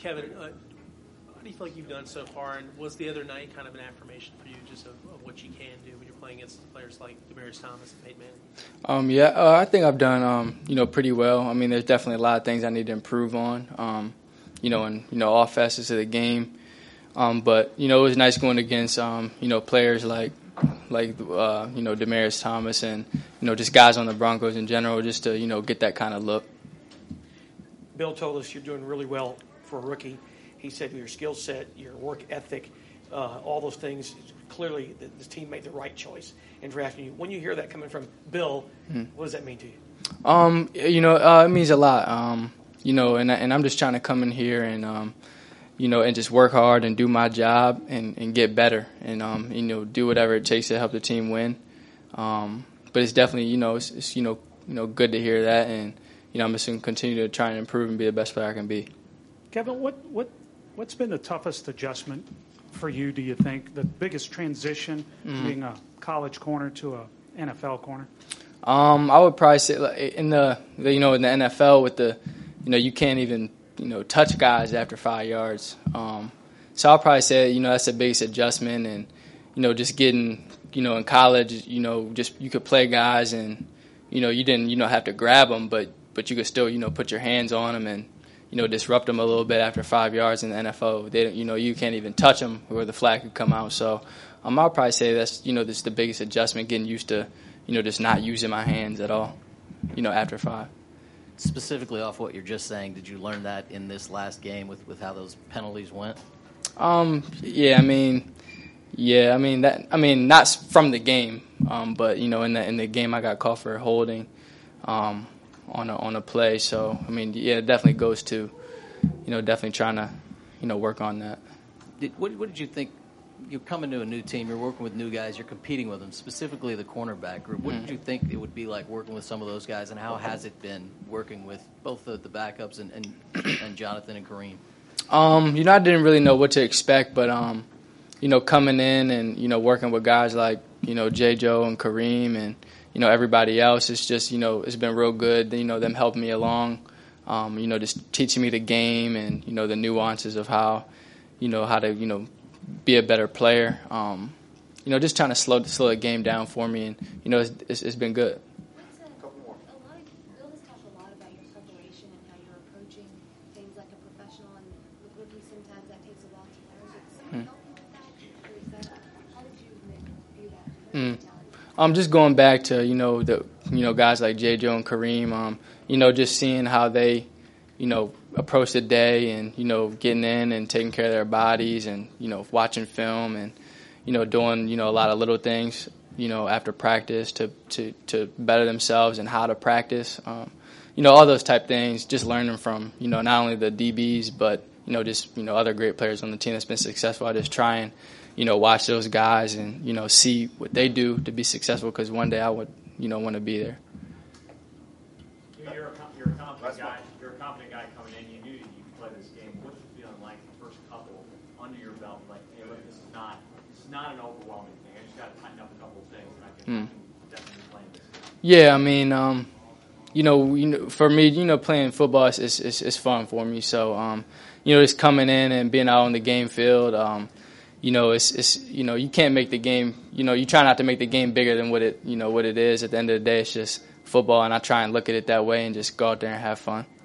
Kevin, how do you feel like you've done so far? And was the other night kind of an affirmation for you just of what you can do when you're playing against players like Demaryius Thomas and Peyton Manning? I think I've done, pretty well. I mean, there's definitely a lot of things I need to improve on, all facets of the game. But it was nice going against, players like Demaryius Thomas and, just guys on the Broncos in general just to, get that kind of look. Bill told us you're doing really well for a rookie. He said your skill set, your work ethic, all those things, clearly this team made the right choice in drafting you. When you hear that coming from Bill, what does that mean to you? It means a lot, and I'm just trying to come in here and, and just work hard and do my job and get better and, do whatever it takes to help the team win. But it's definitely, it's good to hear that, and, I'm just going to continue to try and improve and be the best player I can be. Kevin, what's been the toughest adjustment for you, do you think? The biggest transition from being a college corner to a NFL corner? I would probably say in the NFL with the, you can't even, touch guys after 5 yards. So I'll probably say, that's the biggest adjustment. And, just getting, in college, just you could play guys and, you didn't, have to grab them, but you could still, put your hands on them and, disrupt them a little bit after 5 yards in the NFL. They, you can't even touch them where the flag could come out. So I'll probably say that's, this is the biggest adjustment, getting used to, just not using my hands at all, after 5. Specifically off what you're just saying, did you learn that in this last game with how those penalties went? Not from the game, but in the game I got called for holding on a play. So it definitely goes to definitely trying to work on that. What did you think? You're coming to a new team, you're working with new guys, you're competing with them, specifically the cornerback group. What did you think it would be like working with some of those guys, and how has it been working with both the backups and Jonathan and Kareem? I didn't really know what to expect, but coming in and working with guys like J. Joe and Kareem and everybody else, it's just it's been real good. Them helping me along, just teaching me the game and the nuances of how to be a better player. Just trying to slow the game down for me, and it's been good. Bill has talked a lot about your preparation and how you're approaching things like a professional, and with rookies sometimes that takes a while to learn. Did someone help you with that, or how did you view that? Just going back to the guys like J. Joe and Kareem, just seeing how they approach the day and getting in and taking care of their bodies and watching film and doing a lot of little things after practice to better themselves and how to practice, all those type things, just learning from not only the DBs but just other great players on the team that's been successful. I just try and watch those guys and see what they do to be successful, because one day I would want to be there. You're a confident guy. You're a confident guy coming in. You knew that you could play this game. What's it feeling like the first couple under your belt? Like, hey, look, this is not an overwhelming thing. I just got to tighten up a couple of things, and I can definitely play this game. Yeah, for me, playing football is fun for me. So, just coming in and being out on the game field, you can't make the game. You try not to make the game bigger than what it is. At the end of the day, it's just football, and I try and look at it that way and just go out there and have fun.